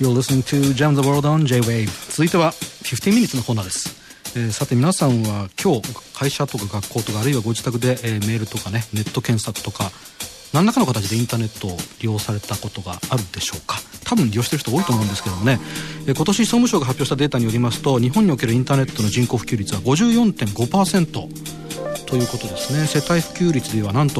You're listening to Jam the World on J-Wave。 続いては15 minutes のコーナーです。さて皆さんは今日会社とか学校とかあるいはご自宅で、メールとかね、ネット検索とか何らかの形でインターネットを利用されたことがあるでしょうか。多分利用している人多いと思うんですけどもね、今年総務省が発表したデータによりますと、日本におけるインターネットの人口普及率は 54.5% ということですね。世帯普及率ではなんと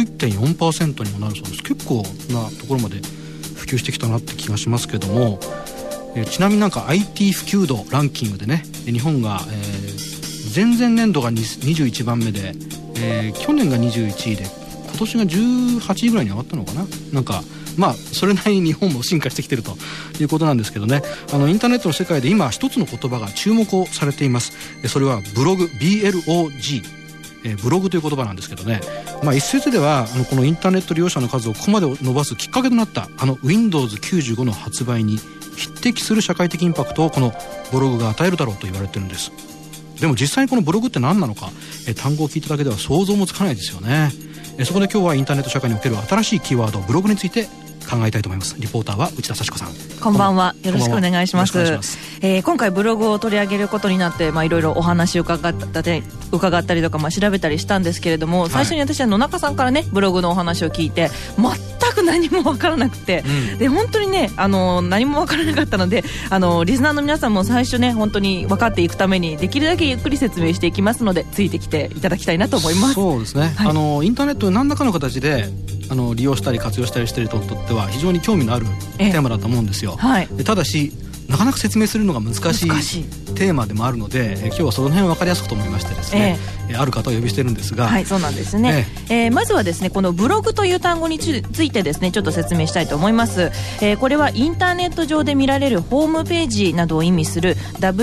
81.4% にもなるそうです。結構なところまで普及してきたなって気がしますけども、ちなみになんか IT 普及度ランキングでね、日本が、前々年度が21番目で、去年が21位で今年が18位ぐらいに上がったのかな。なんかまあそれなりに日本も進化してきてるということなんですけどね。インターネットの世界で今一つの言葉が注目をされています。それはブログ、 BLOG、ブログという言葉なんですけどね、一説ではこのインターネット利用者の数をここまで伸ばすきっかけとなったWindows 95の発売に匹敵する社会的インパクトをこのブログが与えるだろうと言われてるんです。でも実際にこのブログって何なのか、単語を聞いただけでは想像もつかないですよね。そこで今日はインターネット社会における新しいキーワードブログについて考えたいと思います。リポーターは内田幸子さん。 こんばんは。よろしくお願いします。今回ブログを取り上げることになって、いろいろお話を伺ったりとか、調べたりしたんですけれども、最初に私は野中さんからねブログのお話を聞いて全く何も分からなくて、で本当にね何も分からなかったので、リスナーの皆さんも最初ね本当に分かっていくためにできるだけゆっくり説明していきますので、ついてきていただきたいなと思います。 そうですね、インターネットで何らかの形で利用したり活用したりしている人にとっては非常に興味のあるテーマだと思うんですよ。ただしなかなか説明するのが難しいテーマでもあるので、今日はその辺を分かりやすくと思いましてですね、ある方をお呼びしてるんですが、 そうなんですね。まずはですねこのブログという単語についてですねちょっと説明したいと思います。これはインターネット上で見られるホームページなどを意味する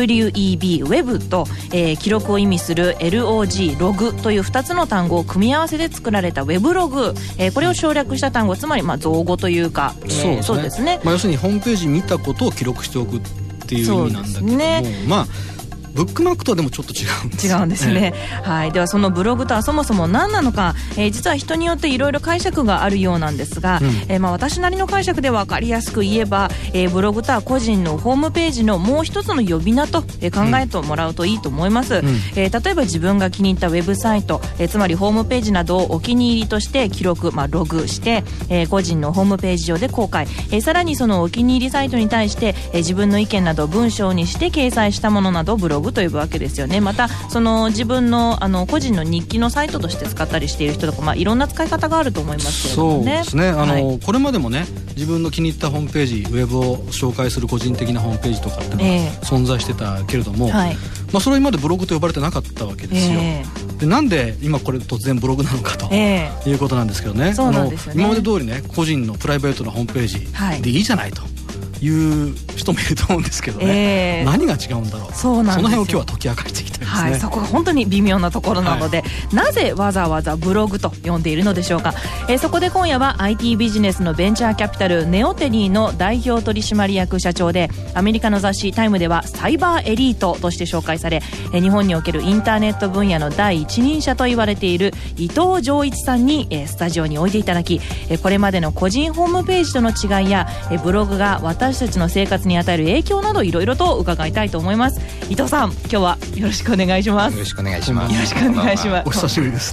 WEB、Web と、記録を意味する LOG、ログという2つの単語を組み合わせて作られたウェブログ、これを省略した単語、つまり造語というか、そうですね、 要するにホームページ見たことを記録しておくっていう意味なんだけども、ブックマークとはでもちょっと違うんですよね。 違うんですね。ではそのブログとはそもそも何なのか、実は人によっていろいろ解釈があるようなんですが、私なりの解釈で分かりやすく言えば、ブログとは個人のホームページのもう一つの呼び名と、考えてもらうといいと思います。例えば自分が気に入ったウェブサイト、つまりホームページなどをお気に入りとして記録、ログして、個人のホームページ上で公開、さらにそのお気に入りサイトに対して、自分の意見などを文章にして掲載したものなどをブログと呼ぶわけですよね。またその自分の個人の日記のサイトとして使ったりしている人とか、いろんな使い方があると思いますけれどもね。 そうですね、これまでもね自分の気に入ったホームページ、ウェブを紹介する個人的なホームページとかっていうのが存在してたけれども、それは今までブログと呼ばれてなかったわけですよ。でなんで今これ突然ブログなのかと、いうことなんですけどね。 そうなんですよね。 今まで通りね個人のプライベートなホームページでいいじゃないという人もいると思うんですけどね、何が違うんだろう。その辺を今日は解き明かしていきたいですね。 そこが本当に微妙なところなので、なぜわざわざブログと呼んでいるのでしょうか。そこで今夜は IT ビジネスのベンチャーキャピタルネオテリーの代表取締役社長で、アメリカの雑誌タイムではサイバーエリートとして紹介され、日本におけるインターネット分野の第一人者と言われている伊藤浄一さんにスタジオにおいていただき、これまでの個人ホームページとの違いやブログが私たちの生活に与える影響などいろいろと伺いたいと思います。伊藤さん、今日はよろしくお願いします。 よろしくお願いします。 よろしくお願いします。 お久しぶりです。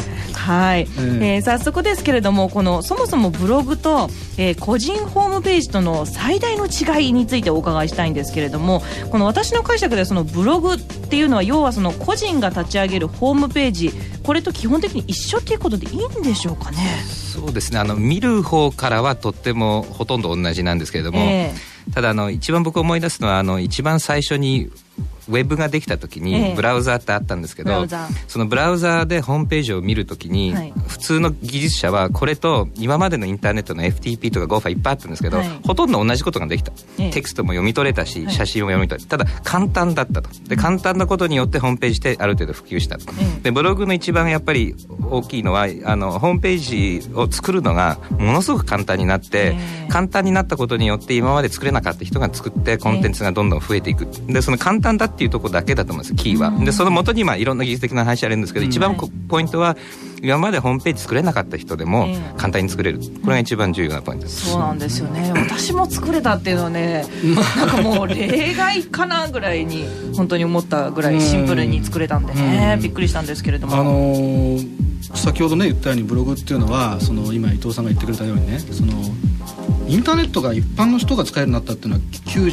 早速ですけれども、そもそもブログと、個人ホームページとの最大の違いについてお伺いしたいんですけれども、私の解釈ではそのブログっていうのは要はその個人が立ち上げるホームページ、これと基本的に一緒っていうことでいいんでしょうかね。 そうですね、見る方からはとってもほとんど同じなんですけれども、ただ一番僕思い出すのは一番最初にウェブができた時にブラウザーってあったんですけど、そのブラウザーでホームページを見る時に、普通の技術者はこれと今までのインターネットの FTP とか GOFA いっぱいあったんですけど、ほとんど同じことができた。テキストも読み取れたし、写真も読み取れた。ただ簡単だったと。で簡単なことによってホームページである程度普及した。でブログの一番やっぱり大きいのはホームページを作るのがものすごく簡単になって、簡単になったことによって今まで作れなかった人が作ってコンテンツがどんどん増えていく。でその簡単だってっていうところだけだと思うんです、キーは。でその元にいろんな技術的な話あるんですけど、一番ポイントは今までホームページ作れなかった人でも簡単に作れる、これが一番重要なポイントです。 そうなんですよね。私も作れたっていうのはねなんかもう例外かなぐらいに本当に思ったぐらいシンプルに作れたんでね、びっくりしたんですけれども、 先ほどね言ったようにブログっていうのは今伊藤さんが言ってくれたようにね、インターネットが一般の人が使えるようになったっていうのは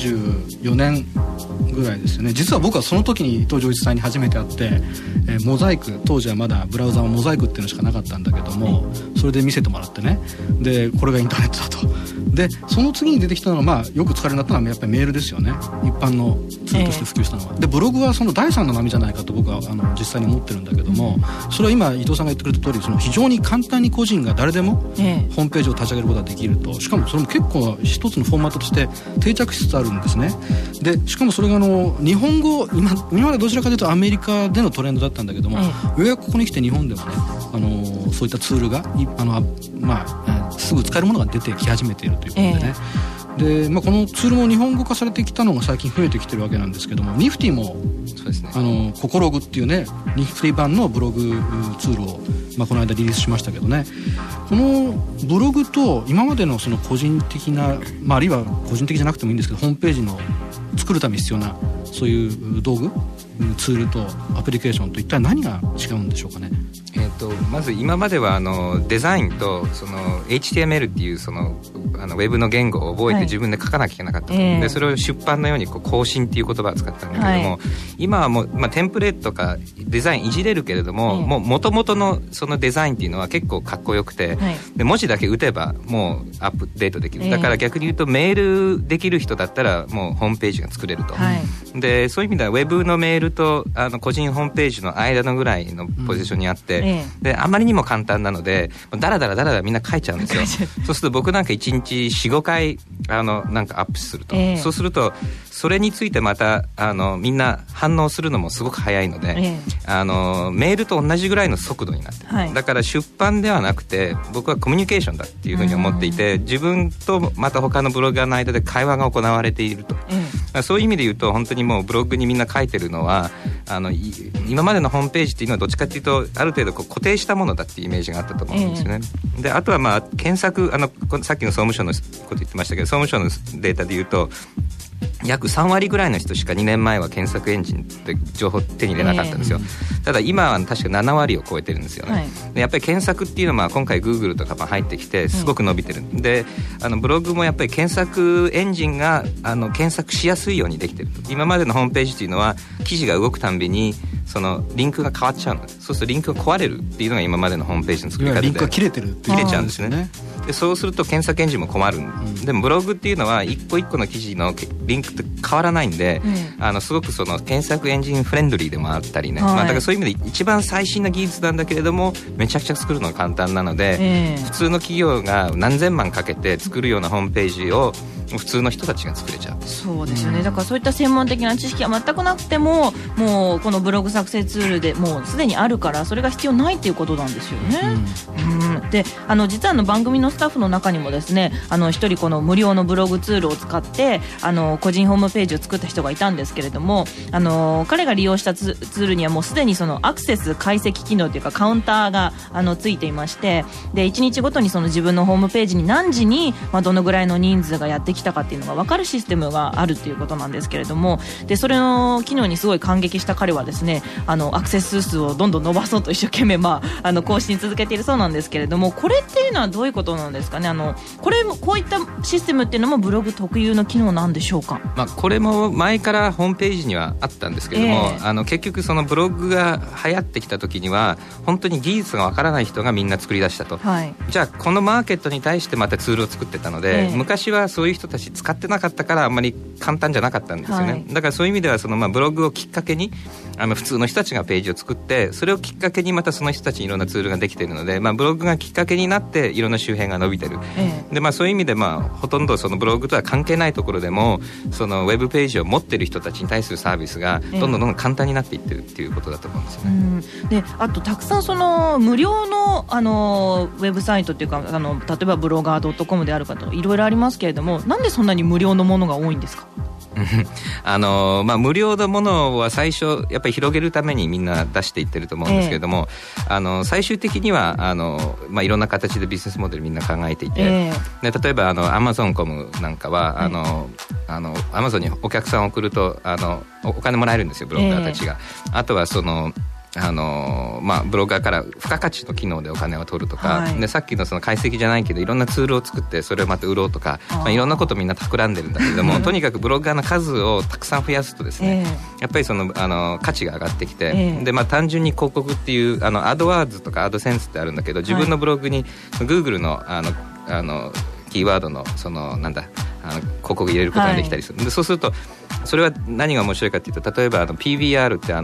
94年ぐらいですよね。実は僕はその時に伊藤浄一さんに初めて会って、モザイク、当時はまだブラウザはモザイクっていうのしかなかったんだけども、それで見せてもらってね、でこれがインターネットだと。でその次に出てきたのは、よく使われるようになったのはやっぱりメールですよね、一般のツールとして普及したのは。でブログはその第三の波じゃないかと僕は実際に思ってるんだけども、それは今伊藤さんが言ってくれた通り、非常に簡単に個人が誰でもホームページを立ち上げることができると。しかもそれも結構一つのフォーマットとして定着しつつあるんですね。でしかもそれが日本語、今までどちらかというとアメリカでのトレンドだったんだけども、ようやくここに来て日本でもねそういったツールがすぐ使えるものが出てき始めているということでね、でこのツールも日本語化されてきたのが最近増えてきてるわけなんですけども、ニフティもそうですね、 ココログっていうねニフティ版のブログツールを、この間リリースしましたけどね、このブログと今までのその個人的な、あるいは個人的じゃなくてもいいんですけど、ホームページの作るために必要なそういう道具、ツールとアプリケーションと一体何が違うんでしょうかね。 まず今まではデザインとHTML っていうウェブの言語を覚えて自分で書かなきゃいけなかった、でそれを出版のように更新っていう言葉を使ったんだけども、今はもう、テンプレートとかデザインいじれるけれども、もう元々のそのデザインっていうのは結構かっこよくて、で文字だけ打てばもうアップデートできる、だから逆に言うとメールできる人だったらもうホームページが作れると、でそういう意味ではウェブのメールと個人ホームページの間のぐらいのポジションにあって、であまりにも簡単なのでだらだらみんな書いちゃうんですよそうすると僕なんか1日 4,5 回なんかアップすると、そうするとそれについてまたみんな反応するのもすごく早いので、メールと同じぐらいの速度になってる、だから出版ではなくて僕はコミュニケーションだっていうふうに思っていて、自分とまた他のブロガーの間で会話が行われていると、そういう意味で言うと本当にもうブログにみんな書いてるのは今までのホームページっていうのはどっちかっていうとある程度固定したものだっていうイメージがあったと思うんですよね、であとは検索さっきの総務省のこと言ってましたけど、総務省のデータで言うと約3割ぐらいの人しか2年前は検索エンジンって情報手に入れなかったんですよ、ただ今は確か7割を超えてるんですよね、でやっぱり検索っていうのは今回 Google とかも入ってきてすごく伸びてる、でブログもやっぱり検索エンジンが検索しやすいようにできてると。今までのホームページっていうのは記事が動くたんびにそのリンクが変わっちゃうので、そうするとリンクが壊れるっていうのが今までのホームページの作り方でリンクが切れてるっていう切れちゃうんですね。でそうすると検索エンジンも困る、でもブログっていうのは一個一個の記事のリンクって変わらないんで、すごくその検索エンジンフレンドリーでもあったりね、だからそういう意味で一番最新な技術なんだけれどもめちゃくちゃ作るのが簡単なので、普通の企業が何千万かけて作るようなホームページを普通の人たちが作れちゃう。 そうですよね、だからそういった専門的な知識が全くなくてももうこのブログ作成ツールでもうすでにあるからそれが必要ないっていうことなんですよね、で実は番組のスタッフの中にもですね一人この無料のブログツールを使って個人ホームページを作った人がいたんですけれども、彼が利用したツールにはもうすでにそのアクセス解析機能というかカウンターがついていまして、で1日ごとにその自分のホームページに何時に、どのぐらいの人数がやってきたかっていうのが分かるシステムがあるっていうことなんですけれども、でそれの機能にすごい感激した彼はですねアクセス数をどんどん伸ばそうと一生懸命更新続けているそうなんですけれども、これっていうのはどういうことなんですかね。こういったシステムっていうのもブログ特有の機能なんでしょうか。 これも前からホームページにはあったんですけども、結局そのブログが流行ってきた時には本当に技術がわからない人がみんな作り出したと、じゃあこのマーケットに対してまたツールを作ってたので、昔はそういう人たち使ってなかったからあんまり簡単じゃなかったんですよね、だからそういう意味ではそのブログをきっかけに普通の人たちがページを作って、それをきっかけにまたその人たちにいろんなツールができているので、ブログがきっかけになっていろんな周辺が伸びてる、でそういう意味でほとんどそのブログとは関係ないところでもそのウェブページを持っている人たちに対するサービスがどんどん簡単になっていってるっていうことだと思うんですよね、 であとたくさんその無料のウェブサイトっていうか例えばブロガー .com であるかといろいろありますけれども、なんでそんなに無料のものが多いんですか。 無料のものは最初やっぱり広げるためにみんな出していってると思うんですけれども、最終的にはいろんな形でビジネスモデルみんな考えていて、で例えばアマゾンコムなんかはアマゾンにお客さんを送るとお金もらえるんですよ、ブロガーたちが。あとはブロガーから付加価値の機能でお金を取るとか、でさっきのその解析じゃないけどいろんなツールを作ってそれをまた売ろうとか、いろんなことみんな企んでるんだけどもとにかくブロガーの数をたくさん増やすとですね、やっぱり価値が上がってきて、で単純に広告っていうアドワーズとかアドセンスってあるんだけど、自分のブログに Google のキーワードの広告を入れることができたりする、でそうするとそれは何が面白いかというと、例えばPVR ってハ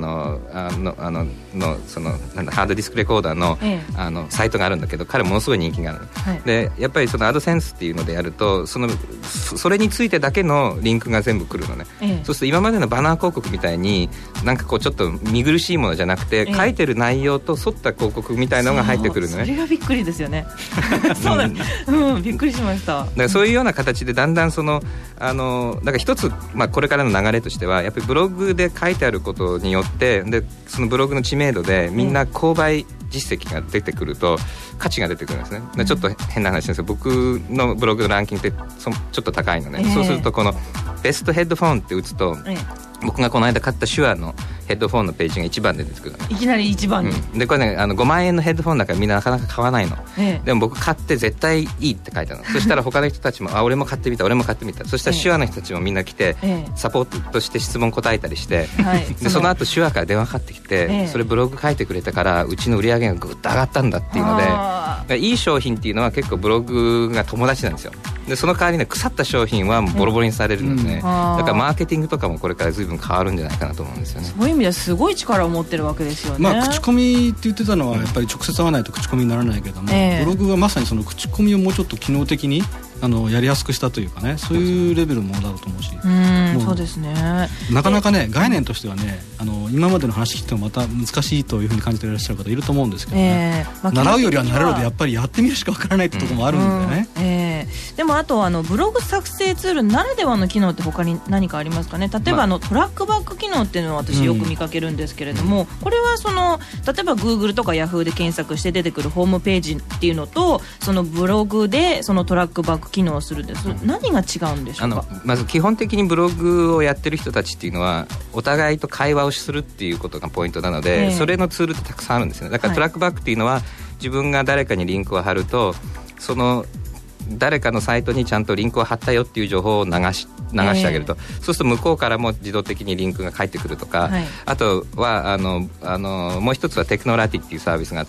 ードディスクレコーダーの、サイトがあるんだけど、彼ものすごい人気がある、でやっぱりそのアドセンスっていうのでやるとそれについてだけのリンクが全部来るのね、そうすると今までのバナー広告みたいにちょっと見苦しいものじゃなくて、書いてる内容と沿った広告みたいなのが入ってくるのね。 それがびっくりですよねそうだ、びっくりしました。 だからそういうような形でだんだんだから一つ、これからの流れとしてはやっぱりブログで書いてあることによってでそのブログの知名度でみんな購買実績が出てくると価値が出てくるんですね。でちょっと変な話ですけど、僕のブログのランキングってちょっと高いのね、そうするとこのベストヘッドフォンって打つと、僕がこの間買った手話のヘッドフォンのページが1番で出てくるのね。 いきなり1番に、 でこれね5万円のヘッドフォンだからみんななかなか買わないの、でも僕買って絶対いいって書いてあるのそしたら他の人たちも俺も買ってみたそしたら手話の人たちもみんな来て、サポートして質問答えたりして、でその後手話から電話かかってきて、それブログ書いてくれたからうちの売り上げがぐっと上がったんだっていうので、いい商品っていうのは結構ブログが友達なんですよ。でその代わりね、腐った商品はボロボロにされるので、だからマーケティングとかもこれから随分変わるんじゃないかなと思うんですよね。 そういう意味ではすごい力を持ってるわけですよね。 口コミって言ってたのはやっぱり直接会わないと口コミにならないけども、ブログはまさにその口コミをもうちょっと機能的にやりやすくしたというかね、そういうレベルのものだろうと思うし、 そうですね。 なかなかね概念としてはね今までの話聞いてもまた難しいというふうに感じていらっしゃる方いると思うんですけどね、習うよりは慣れるでやっぱりやってみるしかわからないってところもあるんだよね、 でもあとブログ作成ツールならではの機能って他に何かありますかね。例えばトラックバック機能っていうのは私よく見かけるんですけれども、これは例えば Google とか Yahoo で検索して出てくるホームページっていうのとそのブログでそのトラックバック機能をするんです、何が違うんでしょうか。 まず基本的にブログをやってる人たちっていうのはお互いと会話をするっていうことがポイントなので、それのツールってたくさんあるんですよね。だからトラックバックっていうのは、自分が誰かにリンクを貼るとその誰かのサイトにちゃんとリンクを貼ったよっていう情報を流してあげると、そうすると向こうからも自動的にリンクが返ってくるとか、あとはもう一つはテクノラティっていうサービスがあって、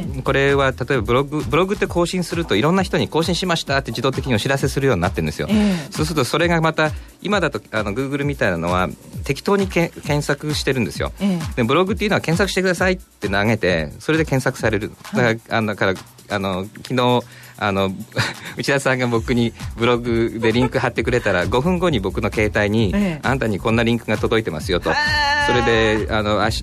これは例えばブログって更新するといろんな人に更新しましたって自動的にお知らせするようになってるんですよ、そうするとそれがまた今だとGoogle みたいなのは適当に検索してるんですよ、でブログっていうのは検索してくださいって投げてそれで検索される、だから昨日内田さんが僕にブログでリンク貼ってくれたら5分後に僕の携帯に、あんたにこんなリンクが届いてますよと、それでなんか明日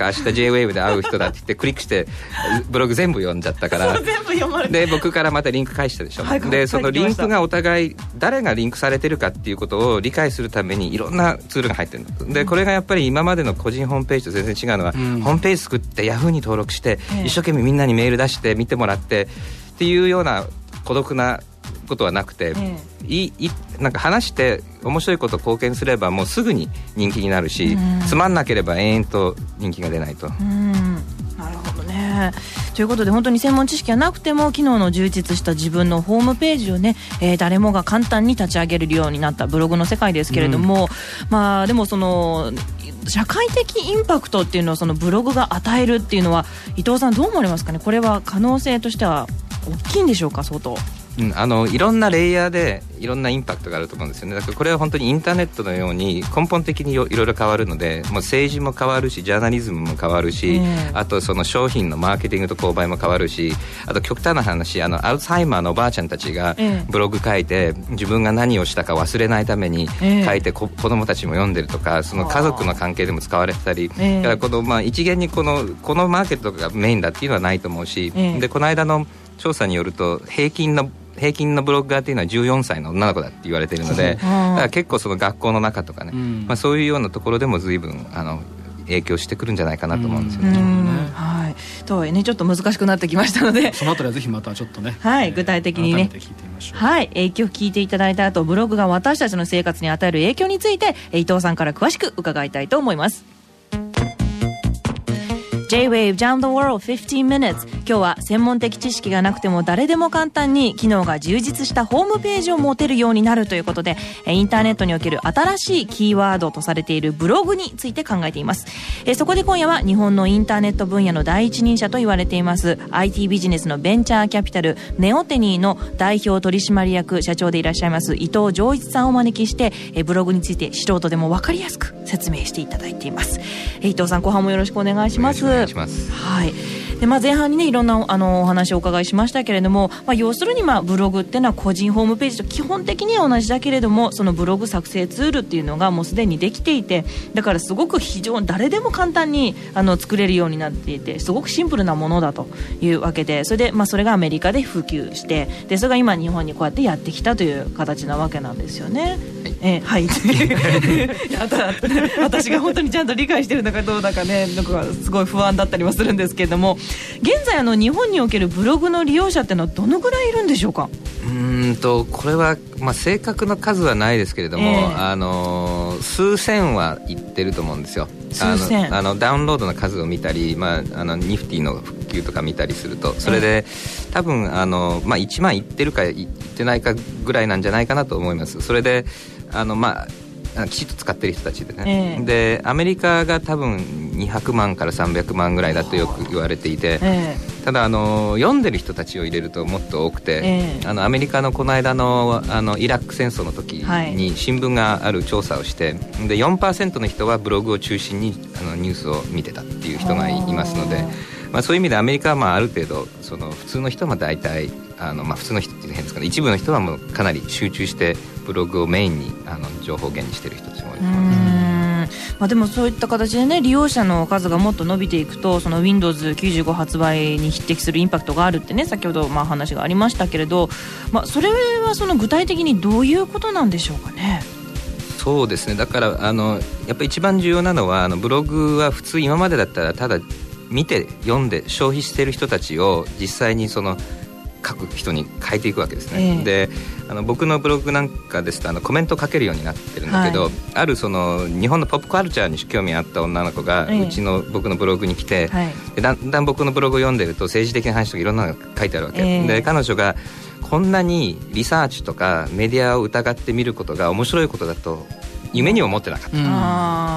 JWAVE で会う人だって言ってクリックしてブログ全部読んじゃったから全部読まれて、で僕からまたリンク返したでしょ、でそのリンクがお互い誰がリンクされてるかっていうことを理解するためにいろんなツールが入ってるので、これがやっぱり今までの個人ホームページと全然違うのは、ホームページ作って Yahoo に登録して、一生懸命みんなにメール出して見てもらってっていうような孤独なことはなくて、なんか話して面白いことを貢献すればもうすぐに人気になるし、つまんなければ延々と人気が出ないと。 なるほどね。ということで本当に専門知識がなくても機能の充実した自分のホームページをね、誰もが簡単に立ち上げれるようになったブログの世界ですけれども、でもその社会的インパクトっていうのをそのブログが与えるっていうのは伊藤さんどう思われますかね。これは可能性としては大きいんでしょうか。相当いろんなレイヤーでいろんなインパクトがあると思うんですよね。だからこれは本当にインターネットのように根本的にいろいろ変わるので、もう政治も変わるしジャーナリズムも変わるし、あとその商品のマーケティングと購買も変わるし、あと極端な話アルツハイマーのおばあちゃんたちがブログ書いて、自分が何をしたか忘れないために書いて、子供たちも読んでるとか、その家族の関係でも使われてたり、だからこの、一元にこのマーケットがメインだっていうのはないと思うし、でこの間の調査によると平均平均のブロガーっていうのは14歳の女の子だって言われているので、だから結構その学校の中とかね、そういうようなところでも随分影響してくるんじゃないかなと思うんですよね。 はい、とはいえねちょっと難しくなってきましたので、 そのあたりはぜひまたちょっとね、 はい、具体的にね改めて聞いてみましょう。 はい、影響を聞いていただいた後、ブログが私たちの生活に与える影響について伊藤さんから詳しく伺いたいと思います。J-Wave Down the World 15 Minutes。 今日は専門的知識がなくても誰でも簡単に機能が充実したホームページを持てるようになるということで、インターネットにおける新しいキーワードとされているブログについて考えています。そこで今夜は日本のインターネット分野の第一人者と言われています IT ビジネスのベンチャーキャピタルネオテニーの代表取締役社長でいらっしゃいます伊藤浄一さんをお招きして、ブログについて素人でも分かりやすく説明していただいています。伊藤さん、後半もよろしくお願いします。 お願いします。 はい。で前半にねいろんなお話をお伺いしましたけれども、要するにブログっていうのは個人ホームページと基本的には同じだけれども、そのブログ作成ツールっていうのがもうすでにできていて、だからすごく非常に誰でも簡単に作れるようになっていて、すごくシンプルなものだというわけで、それでそれがアメリカで普及して、でそれが今日本にこうやってやってきたという形なわけなんですよね。はい私が本当にちゃんと理解してるのかどうだかね、なんかすごい不安だったりもするんですけれども、現在日本におけるブログの利用者ってのはどのぐらいいるんでしょうか。 これは、正確な数はないですけれども、数千はいってると思うんですよ。 数千。 ダウンロードの数を見たり、ニフティの普及とか見たりすると、それで、多分1万いってるかいってないかぐらいなんじゃないかなと思います。それできちっと使ってる人たちでね、でアメリカが多分200万から300万ぐらいだとよく言われていて、ただ読んでる人たちを入れるともっと多くて、アメリカのこの間のイラク戦争の時に新聞がある調査をして、で 4% の人はブログを中心にニュースを見てたっていう人がいますので、そういう意味でアメリカはある程度その普通の人は大体普通の人っていうのは変ですかね、一部の人はもうかなり集中してブログをメインに情報源にしてる人たちもいます。 でもそういった形でね、利用者の数がもっと伸びていくと、その Windows95 発売に匹敵するインパクトがあるってね、先ほど話がありましたけれど、それはその具体的にどういうことなんでしょうかね。 そうですね、だからやっぱり一番重要なのはブログは普通今までだったらただ見て読んで消費している人たちを実際にその書く人に変えていくわけですね。で僕のブログなんかですとコメントを書けるようになってるんだけど、あるその日本のポップカルチャーに興味あった女の子が僕のブログに来て、でだんだん僕のブログを読んでると政治的な話とかいろんなのが書いてあるわけ、で彼女がこんなにリサーチとかメディアを疑ってみることが面白いことだと夢にも思ってなかった、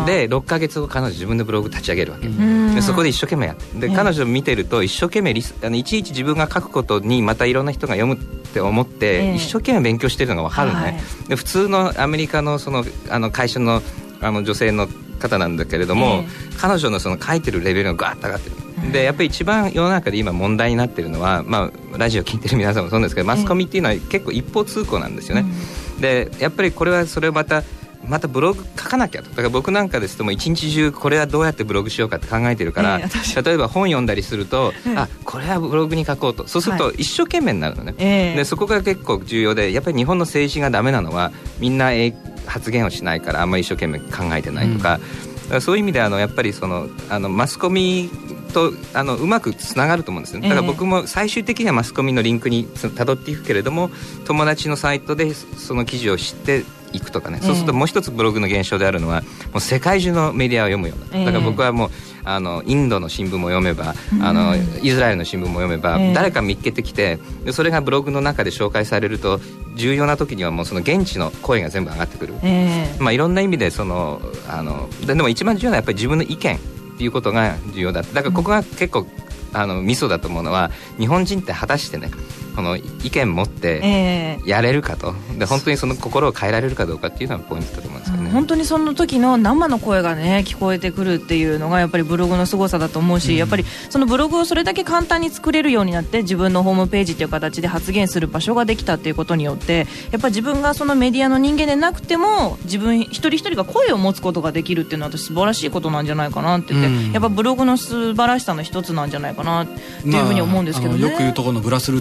で6ヶ月後彼女自分でブログ立ち上げるわけ、でそこで一生懸命やってで、彼女を見てると一生懸命いちいち自分が書くことにまたいろんな人が読むって思って、一生懸命勉強してるのが分かるね、で普通のアメリカのその会社の女性の方なんだけれども、彼女のその書いてるレベルがガーッと上がってる。でやっぱり一番世の中で今問題になってるのは、ラジオ聞いてる皆さんもそうなんですけど、マスコミっていうのは結構一方通行なんですよね、でやっぱりこれはそれをまたブログ書かなきゃと。だから僕なんかですともう一日中これはどうやってブログしようかって考えてるから、例えば本読んだりすると、これはブログに書こうと、そうすると一生懸命になるのね、でそこが結構重要で、やっぱり日本の政治がダメなのはみんな発言をしないからあんまり一生懸命考えてないとか、だからそういう意味でやっぱりそのマスコミとうまくつながると思うんですよね。だから僕も最終的にはマスコミのリンクに辿っていくけれども、友達のサイトでその記事を知っていくとかね、そうするともう一つブログの現象であるのはもう世界中のメディアを読むような、だから僕はもうインドの新聞も読めばイスラエルの新聞も読めば、誰か見っけてきて、でそれがブログの中で紹介されると重要な時にはもうその現地の声が全部上がってくる、いろんな意味でそのでも一番重要なのはやっぱり自分の意見っていうことが重要だ。だからここが結構ミソだと思うのは、日本人って果たしてねこの意見持ってやれるかと、で本当にその心を変えられるかどうかっていうのがポイントだと思うんですよね。 本当にその時の生の声がね聞こえてくるっていうのがやっぱりブログの凄さだと思うし、やっぱりそのブログをそれだけ簡単に作れるようになって、自分のホームページっていう形で発言する場所ができたっていうことによって、やっぱり自分がそのメディアの人間でなくても自分一人一人が声を持つことができるっていうのは私素晴らしいことなんじゃないかなって言って、やっぱブログの素晴らしさの一つなんじゃないかなっていうふうに思うんですけどね。 よく言うところのグラスルーツムーブメン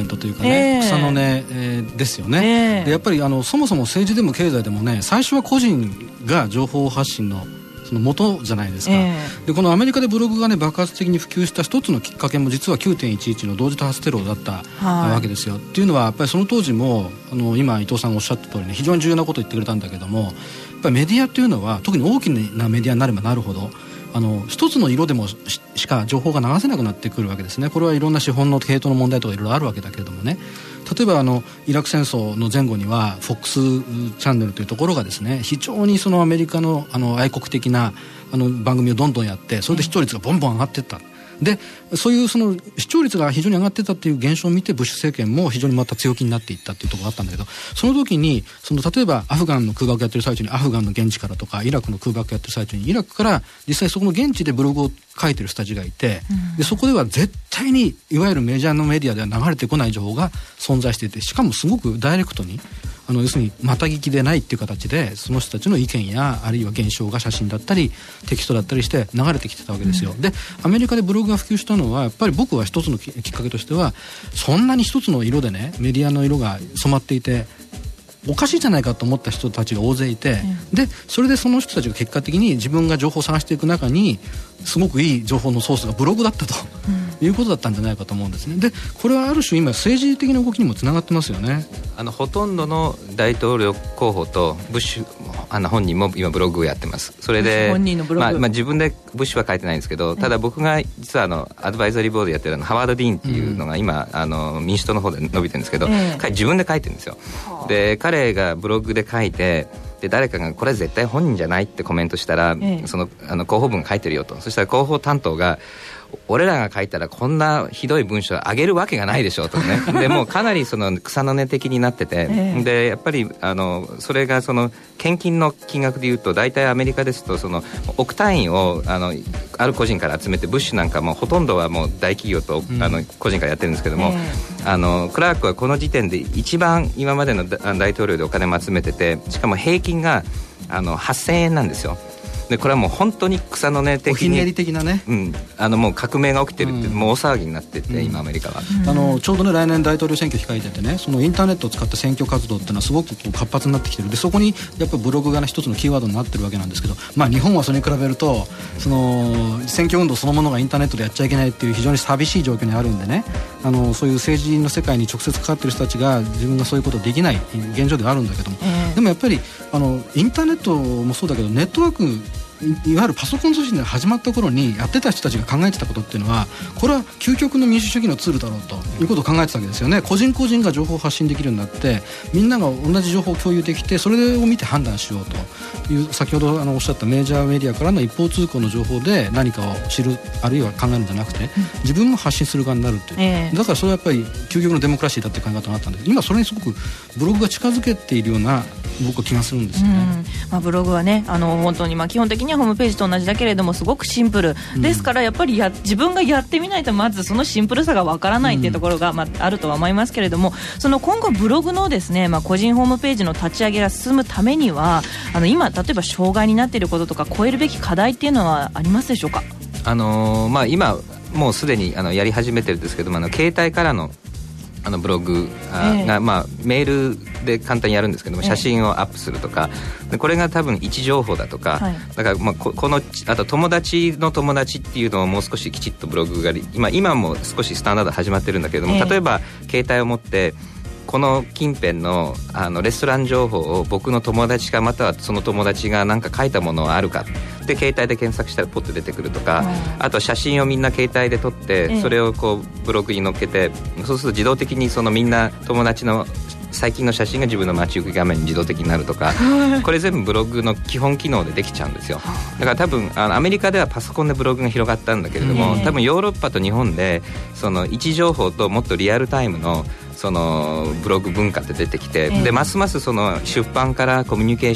ントというかね、草の根、ですよね、でやっぱりそもそも政治でも経済でもね、最初は個人が情報発信のその元じゃないですか、でこのアメリカでブログがね爆発的に普及した一つのきっかけも実は 9.11 の同時多発テロだったわけですよ。っていうのはやっぱりその当時も今伊藤さんがおっしゃった通りね、非常に重要なことを言ってくれたんだけども、やっぱりメディアっていうのは特に大きなメディアになればなるほど一つの色でもしか情報が流せなくなってくるわけですね。これはいろんな資本の系統の問題とかいろいろあるわけだけれどもね、例えばイラク戦争の前後には FOX チャンネルというところがですね、非常にそのアメリカの愛国的な番組をどんどんやって、それで視聴率がボンボン上がっていった。でそういうその視聴率が非常に上がっていったっていう現象を見て、ブッシュ政権も非常にまた強気になっていったっていうところがあったんだけど、その時に例えばアフガンの空爆やってる最中にアフガンの現地からとか、イラクの空爆やってる最中にイラクから実際そこの現地でブログを書いてる人たちがいて、でそこでは絶対にいわゆるメジャーのメディアでは流れてこない情報が存在していて、しかもすごくダイレクトに要するにまた聞きでないっていう形でその人たちの意見やあるいは現象が写真だったりテキストだったりして流れてきてたわけですよ、でアメリカでブログが普及したのはやっぱり僕は一つのきっかけとしては、そんなに一つの色でねメディアの色が染まっていておかしいじゃないかと思った人たちが大勢いて、でそれでその人たちが結果的に自分が情報を探していく中にすごくいい情報のソースがブログだったと、いうことだったんじゃないかと思うんですね。でこれはある種今政治的な動きにもつながってますよね。 ほとんどの大統領候補とブッシュ本人も今ブログをやってます。それで本人のブログ、 自分でブッシュは書いてないんですけど、ただ僕が実はアドバイザリーボードやってるハワード・ディーンっていうのが今、民主党の方で伸びてるんですけど、自分で書いてるんですよ。で彼がブログで書いて、で誰かがこれ絶対本人じゃないってコメントしたら、その広報文書いてるよと。そしたら広報担当が俺らが書いたらこんなひどい文章あげるわけがないでしょうとねでもうかなりその草の根的になってて、でやっぱりそれがその献金の金額でいうと大体アメリカですとその億単位をある個人から集めて、ブッシュなんかもほとんどはもう大企業と個人からやってるんですけども、クラークはこの時点で一番今までの大統領でお金も集めてて、しかも平均が8000円なんですよ。でこれはもう本当に草の根的におひねり的なね、 もう革命が起きてるって、もう大騒ぎになってて、今アメリカは、 ちょうどね来年大統領選挙控えててね、そのインターネットを使った選挙活動っていうのはすごく活発になってきてる。でそこにやっぱりブログがね一つのキーワードになってるわけなんですけど、日本はそれに比べるとその選挙運動そのものがインターネットでやっちゃいけないっていう非常に寂しい状況にあるんでね、そういう政治の世界に直接関わってる人たちが自分がそういうことできない現状ではあるんだけども、でもやっぱりインターネットもそうだけどネットワークいわゆるパソコン通信が始まった頃にやってた人たちが考えてたことっていうのは、これは究極の民主主義のツールだろうということを考えてたわけですよね。個人個人が情報を発信できるようになって、みんなが同じ情報を共有できて、それを見て判断しようという、先ほどおっしゃったメジャーメディアからの一方通行の情報で何かを知るあるいは考えるんじゃなくて、自分も発信する側になるという、だからそれはやっぱり究極のデモクラシーだっていう考え方があったんですけど、今それにすごくブログが近づけているような僕は気がするんですよね。 ブログはね本当に基本的にはホームページと同じだけれどもすごくシンプルですから、やっぱり自分がやってみないとまずそのシンプルさがわからないっていうところが、あるとは思いますけれども、その今後ブログのですね、個人ホームページの立ち上げが進むためには今例えば障害になっていることとか超えるべき課題っていうのはありますでしょうか。 今もうすでにやり始めてるんですけども、携帯からのブログが、メールで簡単にやるんですけども、写真をアップするとか、でこれが多分位置情報だとか、だからあと友達の友達っていうのをもう少しきちっとブログが今も少しスタンダード始まってるんだけども、例えば携帯を持ってこの近辺のレストラン情報を僕の友達かまたはその友達が何か書いたものはあるかで携帯で検索したらポッと出てくるとか、あと写真をみんな携帯で撮ってそれをこうブログに載っけて、そうすると自動的にそのみんな友達の最近の写真が自分の待ち受け画面に自動的になるとかこれ全部ブログの基本機能でできちゃうんですよ。だから多分アメリカではパソコンでブログが広がったんだけれども、多分ヨーロッパと日本でその位置情報ともっとリアルタイムのそのブログ文化って出てきて、でますますその出版からコミュニケーション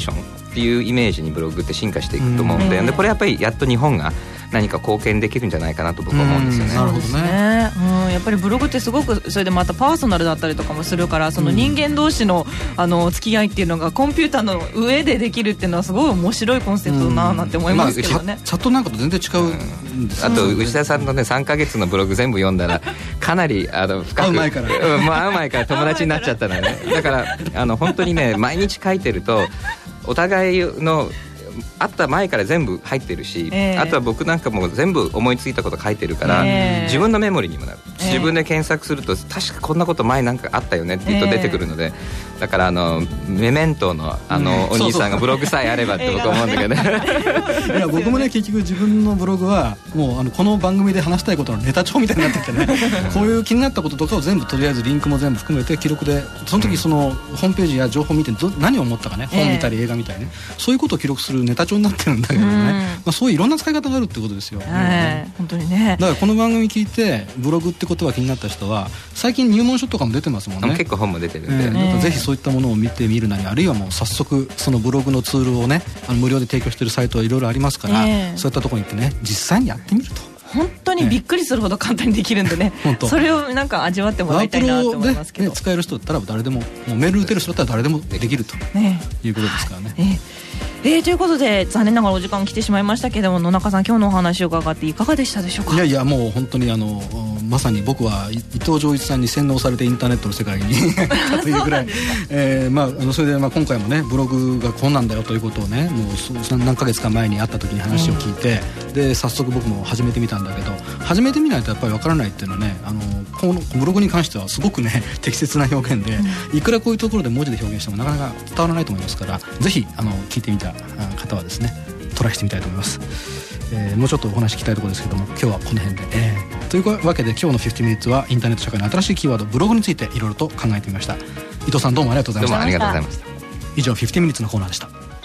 っていうイメージにブログって進化していくと思うので、でこれやっぱりやっと日本が何か貢献できるんじゃないかなと僕は思うんですよね。 なるほどね。 やっぱりブログってすごくそれでまたパーソナルだったりとかもするから、その人間同士の、付き合いっていうのがコンピューターの上でできるっていうのはすごい面白いコンセプトだななんて思いますけどね。 チャットなんかと全然違うんですよ。 あと内田さんのね3ヶ月のブログ全部読んだらかなり深く会う前からもう会う前から友達になっちゃったのね。だから本当にね毎日書いてるとお互いの会った前から全部入ってるし、あとは僕なんかも全部思いついたこと書いてるから、自分のメモリにもなる、自分で検索すると確かこんなこと前なんかあったよねって言うと出てくるので、だからメメントのお兄さんがブログさえあればって僕は思うんだけどねいや僕もね結局自分のブログはもうこの番組で話したいことのネタ帳みたいになっててねこういう気になったこととかを全部とりあえずリンクも全部含めて記録で、その時そのホームページや情報を見て何を思ったかね、本見たり映画見たりね、そういうことを記録するネタ帳になってるんだけどね、そういういろんな使い方があるってことですよ、 本当にね。 だからこの番組聞いてブログってことが気になった人は最近入門書とかも出てますもんね。 結構本も出てるんで、 だからぜひそういったものを見てみるなり、あるいはもう早速そのブログのツールをね無料で提供しているサイトはいろいろありますから、そういったところに行ってね実際にやってみると本当にびっくりするほど簡単にできるんでね、それをなんか味わってもらいたいなと思いますけど、 使える人だったら誰でも、もうメール打てる人だったら誰でもできるということですからね。 ということで残念ながらお時間来てしまいましたけれども、野中さん今日のお話を伺っていかがでしたでしょうか。 いやもう本当にまさに僕は伊藤浄一さんに洗脳されてインターネットの世界に行ったというぐらいそれで今回もねブログがこんなんだよということをねもう何ヶ月か前に会った時に話を聞いて、で早速僕も始めてみたんだけど、始めてみないとやっぱり分からないっていうのはねこのブログに関してはすごくね適切な表現で、いくらこういうところで文字で表現してもなかなか伝わらないと思いますから、ぜひ聞いてみた方はですねトライしてみたいと思います。もうちょっとお話聞きたいところですけども今日はこの辺で、というわけで今日の50 minutes はインターネット社会の新しいキーワードブログについていろいろと考えてみました。伊藤さんどうもありがとうございました。 どうもありがとうございました。 以上50 minutes のコーナーでした。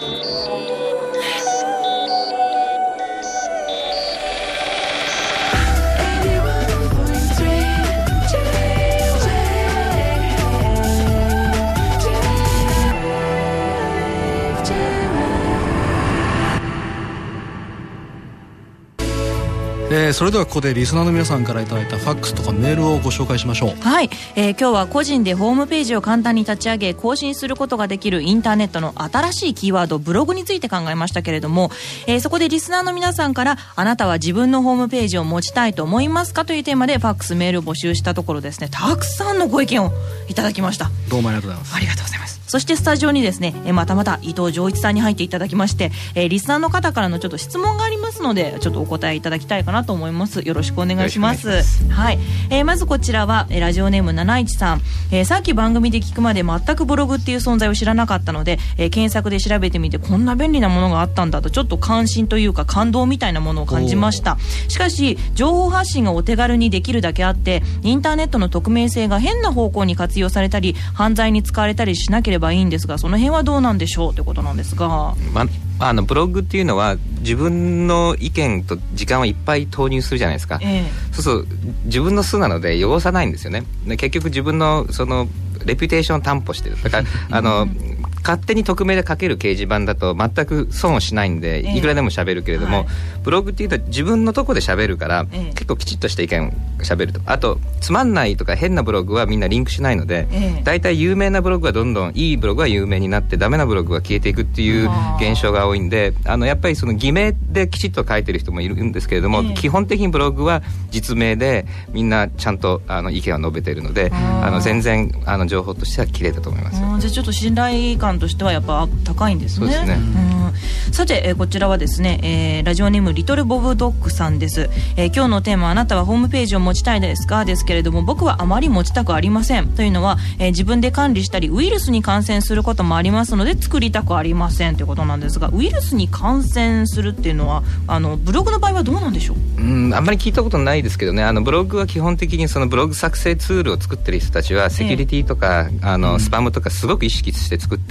それではここでリスナーの皆さんからいただいたファックスとかメールをご紹介しましょう。 はい、今日は個人でホームページを簡単に立ち上げ更新することができるインターネットの新しいキーワードブログについて考えましたけれども、そこでリスナーの皆さんからあなたは自分のホームページを持ちたいと思いますかというテーマでファックスメールを募集したところですね、たくさんのご意見をいただきました。 どうもありがとうございます。 ありがとうございます。そしてスタジオにですねまた伊藤浄一さんに入っていただきまして、リスナーの方からのちょっと質問がありますのでちょっとお答えいただきたいかなと思います。よろしくお願いします。はい、まずこちらはラジオネーム71さん、さっき番組で聞くまで全くブログっていう存在を知らなかったので、検索で調べてみてこんな便利なものがあったんだとちょっと関心というか感動みたいなものを感じました。しかし情報発信がお手軽にできるだけあってインターネットの匿名性が変な方向に活用されたり犯罪に使われたりしなければいいんですが、その辺はどうなんでしょうということなんですが、 ブログっていうのは自分の意見と時間をいっぱい投入するじゃないですか、そうすると自分の素なので汚さないんですよね。で結局自分のそのレピュテーションを担保してる。だから勝手に匿名で書ける掲示板だと全く損をしないんでいくらでも喋るけれども、ブログっていうと自分のとこで喋るから、結構きちっとした意見を喋ると。あとつまんないとか変なブログはみんなリンクしないので、だいたい有名なブログはどんどんいいブログは有名になってダメなブログは消えていくっていう現象が多いんで、やっぱりその偽名できちっと書いてる人もいるんですけれども、基本的にブログは実名でみんなちゃんと意見を述べているので全然情報としては綺麗だと思います。 じゃあちょっと信頼感としてはやっぱ高いんですね。 そうですね。 さて、こちらはですね、ラジオネームリトルボブドッグさんです。今日のテーマあなたはホームページを持ちたいですかですけれども、僕はあまり持ちたくありません。というのは、自分で管理したりウイルスに感染することもありますので作りたくありませんということなんですが、ウイルスに感染するっていうのはブログの場合はどうなんでしょう。 あんまり聞いたことないですけどね、ブログは基本的にそのブログ作成ツールを作ってる人たちはセキュリティとかスパムとかすごく意識して作って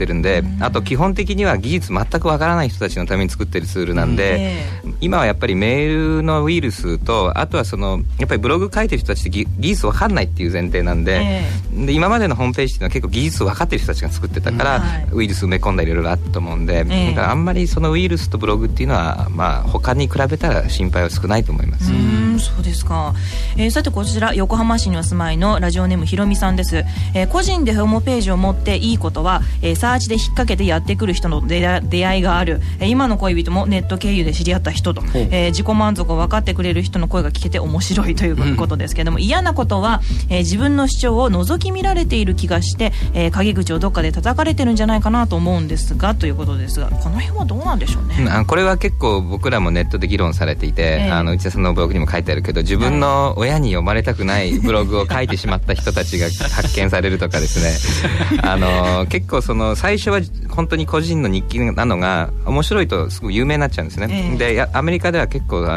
してるんで、あと基本的には技術全くわからない人たちのために作ってるツールなんで、今はやっぱりメールのウイルスと、あとはやっぱりブログ書いてる人たちって技術わかんないっていう前提なんで、で今までのホームページっていうのは結構技術わかってる人たちが作ってたから、ウイルス埋め込んだりいろいろあったと思うんで、だからあんまりそのウイルスとブログっていうのは、他に比べたら心配は少ないと思います。 そうですか。さてこちら横浜市にお住まいのラジオネームひろみさんです。個人でホームページを持っていいことは、サーチで引っ掛けてやってくる人の出会いがある、今の恋人もネット経由で知り合った人と、自己満足を分かってくれる人の声が聞けて面白いということですけれども、嫌なことは、自分の主張を覗き見られている気がして、陰口をどっかで叩かれてるんじゃないかなと思うんですが、ということですが、この辺はどうなんでしょうね。 これは結構僕らもネットで議論されていて、内田さんのブログにも書いてあるけど、自分の親に読まれたくないブログを書いてしまった人たちが発見されるとかですね結構最初は本当に個人の日記なのが面白いとすごく有名になっちゃうんですね、でアメリカでは結構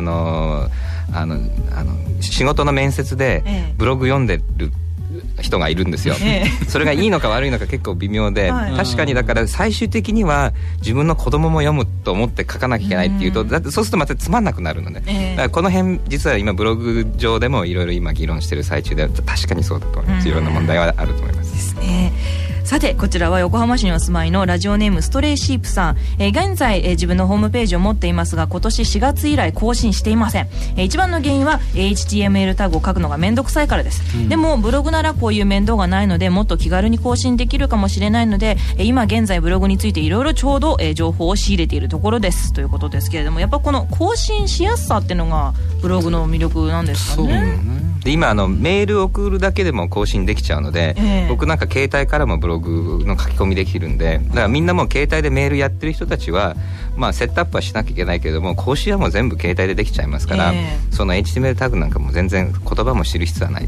仕事の面接でブログ読んでる人がいるんですよ、それがいいのか悪いのか結構微妙で、確かにだから最終的には自分の子供も読むと思って書かなきゃいけないっていうと、だってそうするとまたつまんなくなるので、だからこの辺実は今ブログ上でもいろいろ今議論してる最中で、確かにそうだと思います。いろんな問題はあると思います。 ですね。さてこちらは横浜市にお住まいのラジオネームストレイシープさん、現在、自分のホームページを持っていますが、今年4月以来更新していません。一番の原因は HTML タグを書くのがめんどくさいからです、でもブログならこういう面倒がないのでもっと気軽に更新できるかもしれないので、今現在ブログについていろいろちょうど、情報を仕入れているところですということですけれども、やっぱこの更新しやすさっていうのがブログの魅力なんですかね。そうね。 で今メールを送るだけでも更新できちゃうので、僕なんか携帯からもブログの書き込みできるんで、だからみんなもう携帯でメールやってる人たちは、セットアップはしなきゃいけないけれども、更新はもう全部携帯でできちゃいますから、その HTML タグなんかも全然言葉も知る必要はない。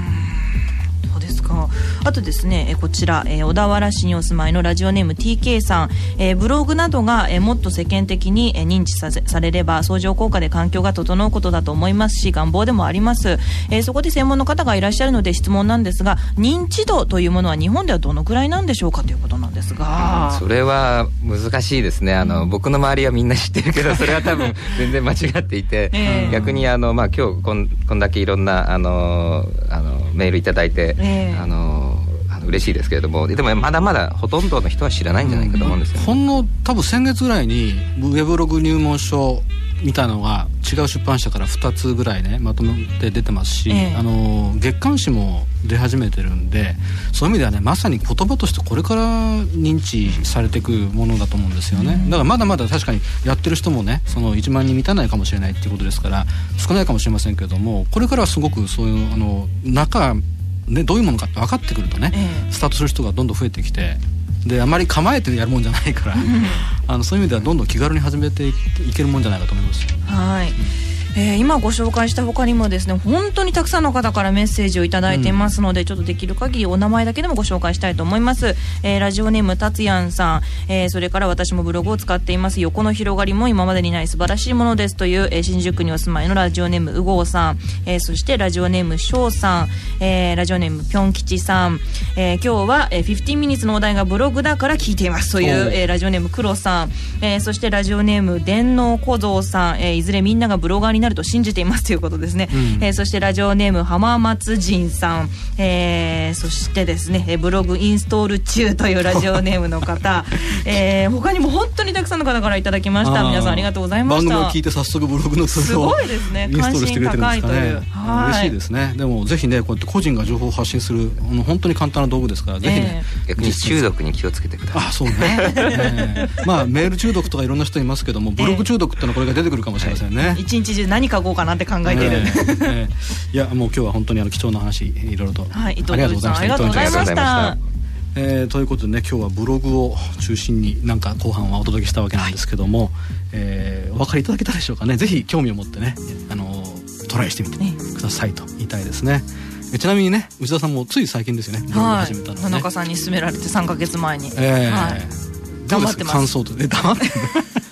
あとですね、こちら、小田原市にお住まいのラジオネーム TK さん、ブログなどが、もっと世間的に、認知されれば相乗効果で環境が整うことだと思いますし、願望でもあります、そこで専門の方がいらっしゃるので質問なんですが、認知度というものは日本ではどのくらいなんでしょうかということなんですが、 それは難しいですね。僕の周りはみんな知ってるけど、それは多分全然間違っていて、逆に今日こんだけいろんなメールいただいて、嬉しいですけれども、でもまだまだほとんどの人は知らないんじゃないかと思うんですよ、 ほんの多分先月ぐらいにウェブログ入門書みたいなのが違う出版社から2つぐらいねまとめて出てますし、月刊誌も出始めてるんで、そういう意味ではねまさに言葉としてこれから認知されていくものだと思うんですよね、だからまだまだ確かにやってる人もねその1万人満たないかもしれないっていうことですから少ないかもしれませんけれども、これからはすごくそういう中ね、どういうものかって分かってくるとね、スタートする人がどんどん増えてきて、であまり構えてやるもんじゃないからそういう意味ではどんどん気軽に始めていけるもんじゃないかと思います。 はい、今ご紹介した他にもですね本当にたくさんの方からメッセージをいただいていますので、ちょっとできる限りお名前だけでもご紹介したいと思います。ラジオネームたつやんさん、それから私もブログを使っています。横の広がりも今までにない素晴らしいものですという、新宿にお住まいのラジオネームうごうさん、そしてラジオネームしょうさん、ラジオネームぴょんきちさん、今日は、15ミニッツのお題がブログだから聞いていますという、ラジオネームくろさん、そしてラジオネーム電脳小僧さん、いずれみんながブロガーになると信じていますということですね、そしてラジオネーム浜松仁さん、そしてですねブログインストール中というラジオネームの方、他にも本当にたくさんの方からいただきました。皆さんありがとうございました。 番組を聞いて早速ブログのツールをインストールしてくれてるんですかね。嬉しいですね。でもぜひねこうやって個人が情報を発信する本当に簡単な道具ですから、ぜひね逆に中毒に気をつけてください。 あ、そうね、メール中毒とかいろんな人いますけども、ブログ中毒ってのはこれが出てくるかもしれませんね、 一日中何書こうかなって考えている、 いやもう今日は本当に貴重な話いろいろと、ありがとうございました。 ありがとうございました。 ということでね今日はブログを中心になんか後半はお届けしたわけなんですけども、お分かりいただけたでしょうかね。ぜひ興味を持ってねトライしてみてくださいと言いたいですね。ちなみにね内田さんもつい最近ですよねブログを始めたのね。 田中さんに勧められて3ヶ月前に、 どうですか感想と黙って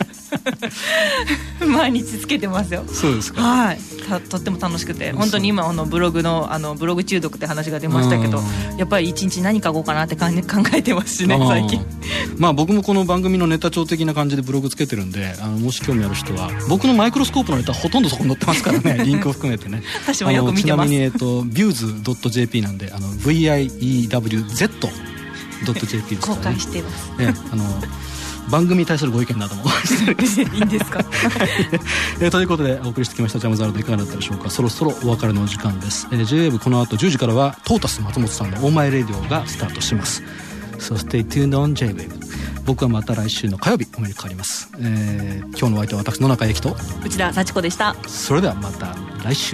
毎日つけてますよ。 そうですか。 はい、とっても楽しくて、本当に今ブログ中毒って話が出ましたけど、やっぱり一日何書こうかなって考えてますしね、最近。 まあ僕もこの番組のネタ帳的な感じでブログつけてるんで、もし興味ある人は、僕のマイクロスコープのネタほとんどそこに載ってますからね。リンクを含めてね。 私もよく見てます。 ちなみにviews.jp なんでviewz.jp ですからね。 公開しています。 番組に対するご意見などもいいんですか。 ということでお送りしてきましたジャムザワールド、いかがだったでしょうか。そろそろお別れのお時間です。J-Wave この後10時からはトータス松本さんのオーマイレディオがスタートします。So stay tuned on J-Wave。 僕はまた来週の火曜日お目にかかります。今日のお相手は私野中英樹と内田幸子でした。 それではまた来週。